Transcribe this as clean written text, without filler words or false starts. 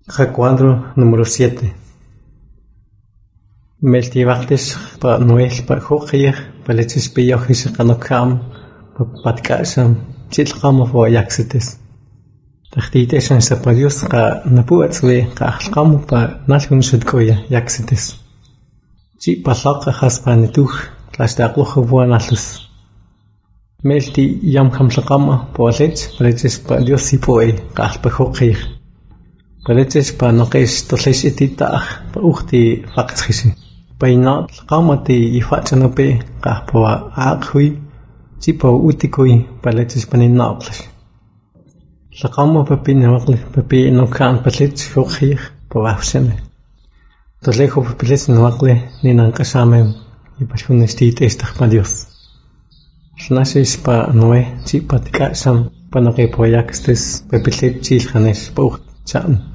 Recuadro número 7. Meltivactes pa Noel pa Jochir, pa leches pillojis kanokam, pa patkasam, chilkamo fo yaxites. Tachtites en sapadios ka napuatzwe ka alkamo pa nalhun shudkoya yaxites. Chi palaka haspa netuch, tlastakloja buanalus. Melti yam kamlakama pa leches pa diosi poe ka alpa Jochir. Paleches pa noques toles etitaach pa uchti faktsisi. Pa inat kamati ifachanope ka pa akhui chipa utikui paleches pa ninaples. La kama pa pinawakle pa pinokan palech hochir pa wafsene. Tolejo pa palech nawakle ninankasame ipashunestite estach pa Dios. Snasis pa noe chipa tikasam pa noke poyakstes pa pilech chilhanes pa ucht chan.